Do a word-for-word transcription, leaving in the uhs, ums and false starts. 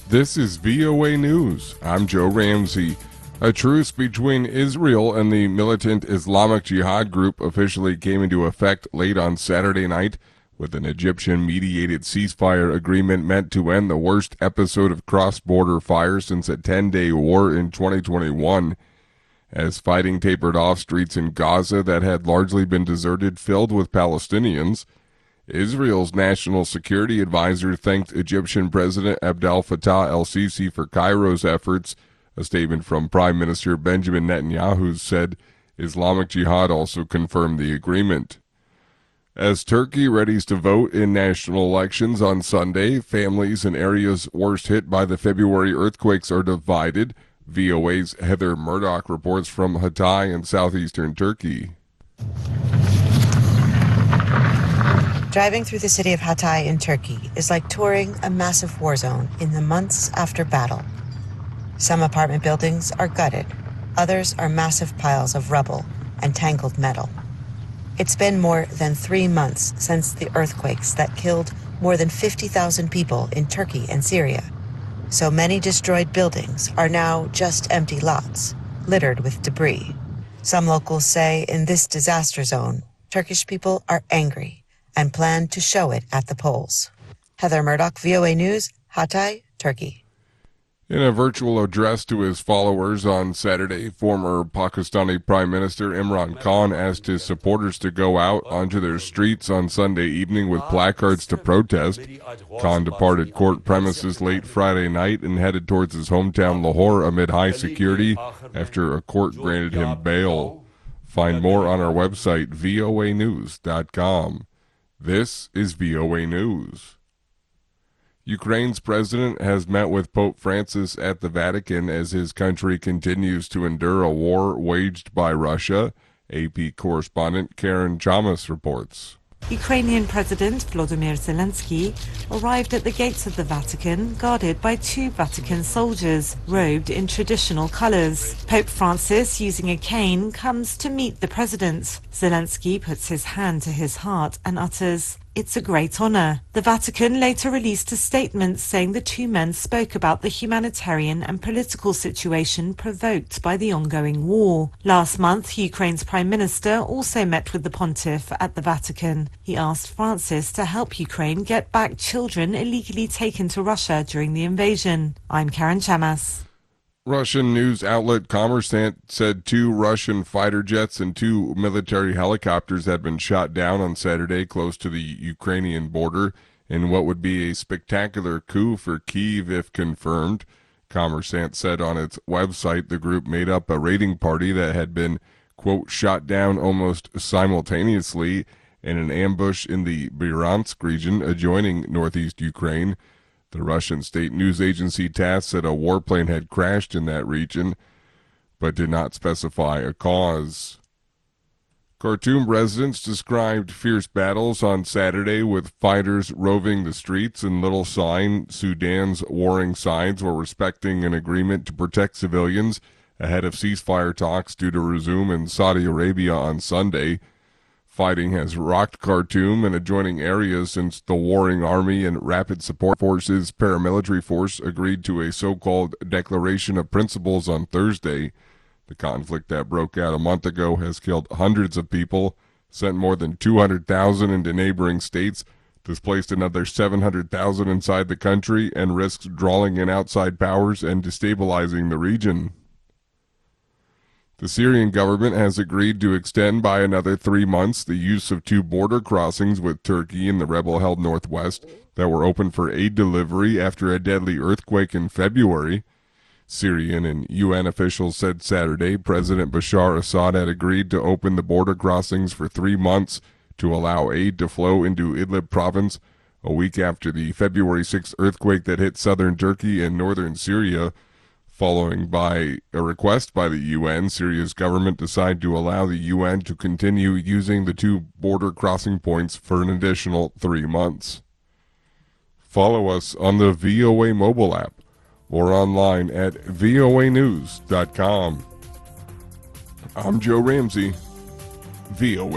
This is V O A News. I'm Joe Ramsey. A truce between Israel and the militant Islamic Jihad group officially came into effect late on Saturday night, with an Egyptian-mediated ceasefire agreement meant to end the worst episode of cross-border fire since a ten-day war in twenty twenty-one. As fighting tapered off, streets in Gaza that had largely been deserted filled with Palestinians. Israel's national security advisor thanked Egyptian President Abdel Fattah el-Sisi for Cairo's efforts. A statement from Prime Minister Benjamin Netanyahu said Islamic Jihad also confirmed the agreement. As Turkey readies to vote in national elections on Sunday, families in areas worst hit by the February earthquakes are divided. V O A's Heather Murdoch reports from Hatay in southeastern Turkey. Driving through the city of Hatay in Turkey is like touring a massive war zone in the months after battle. Some apartment buildings are gutted. Others are massive piles of rubble and tangled metal. It's been more than three months since the earthquakes that killed more than fifty thousand people in Turkey and Syria. So many destroyed buildings are now just empty lots, littered with debris. Some locals say in this disaster zone, Turkish people are angry and plan to show it at the polls. Heather Murdoch, V O A News, Hatay, Turkey. In a virtual address to his followers on Saturday, former Pakistani Prime Minister Imran Khan asked his supporters to go out onto their streets on Sunday evening with placards to protest. Khan departed court premises late Friday night and headed towards his hometown Lahore amid high security after a court granted him bail. Find more on our website, V O A news dot com. This is V O A News. Ukraine's president has met with Pope Francis at the Vatican as his country continues to endure a war waged by Russia. A P correspondent Karen Chamas reports. Ukrainian President Volodymyr Zelensky arrived at the gates of the Vatican, guarded by two Vatican soldiers, robed in traditional colors. Pope Francis, using a cane, comes to meet the president. Zelensky puts his hand to his heart and utters, "It's a great honor." The Vatican later released a statement saying the two men spoke about the humanitarian and political situation provoked by the ongoing war. Last month, Ukraine's Prime Minister also met with the pontiff at the Vatican. He asked Francis to help Ukraine get back children illegally taken to Russia during the invasion. I'm Karen Chamas. Russian news outlet Kommersant said two Russian fighter jets and two military helicopters had been shot down on Saturday close to the Ukrainian border in what would be a spectacular coup for Kyiv if confirmed. Kommersant said on its website the group made up a raiding party that had been, quote, shot down almost simultaneously in an ambush in the Bryansk region adjoining northeast Ukraine. The Russian state news agency TASS said a warplane had crashed in that region, but did not specify a cause. Khartoum residents described fierce battles on Saturday with fighters roving the streets and little sign Sudan's warring sides were respecting an agreement to protect civilians ahead of ceasefire talks due to resume in Saudi Arabia on Sunday. Fighting has rocked Khartoum and adjoining areas since the warring army and Rapid Support Forces paramilitary force agreed to a so-called Declaration of Principles on Thursday. The conflict that broke out a month ago has killed hundreds of people, sent more than two hundred thousand into neighboring states, displaced another seven hundred thousand inside the country, and risks drawing in outside powers and destabilizing the region. The Syrian government has agreed to extend by another three months the use of two border crossings with Turkey in the rebel-held northwest that were open for aid delivery after a deadly earthquake in February. Syrian and U N officials said Saturday President Bashar Assad had agreed to open the border crossings for three months to allow aid to flow into Idlib province, a week after the February sixth earthquake that hit southern Turkey and northern Syria. Following by a request by the U N, Syria's government decided to allow the U N to continue using the two border crossing points for an additional three months. Follow us on the V O A mobile app or online at V O A news dot com. I'm Joe Ramsey, V O A.